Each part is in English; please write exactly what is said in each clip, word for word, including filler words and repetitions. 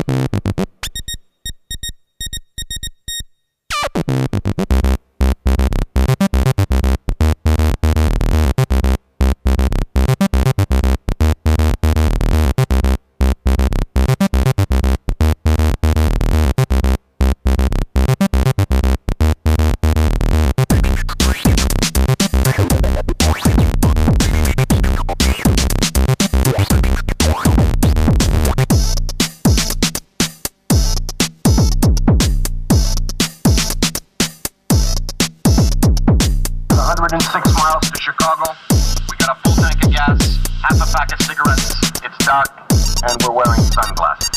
one hundred six miles to Chicago. We got a full tank of gas, half a pack of cigarettes. It's dark, and we're wearing sunglasses.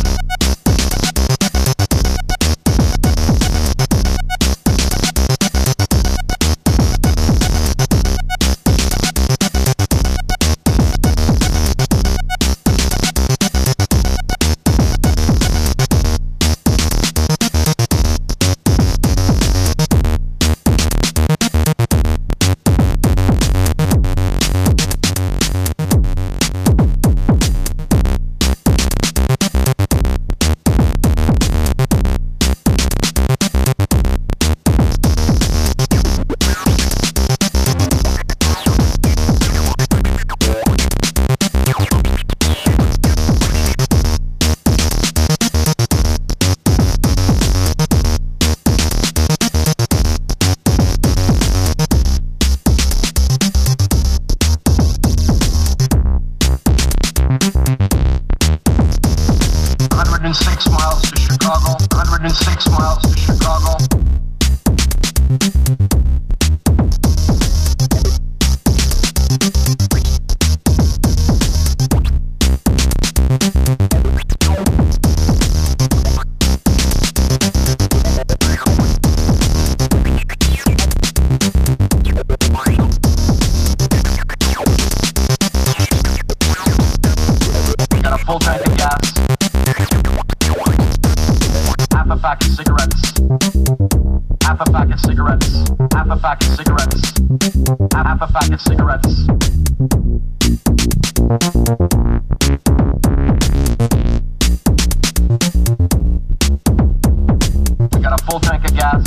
one hundred six miles to Chicago. one hundred six miles to Chicago. Got a full tank of gas. Half a pack of cigarettes. Half a pack of cigarettes. Half a pack of cigarettes. Half a pack of cigarettes. We got a full tank of gas.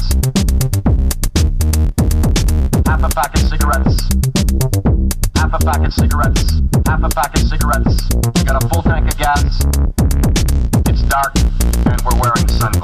Half a pack of cigarettes. Half a pack of cigarettes. Half a pack of cigarettes. We got a full tank of gas. It's dark, and we're wearing sunglasses.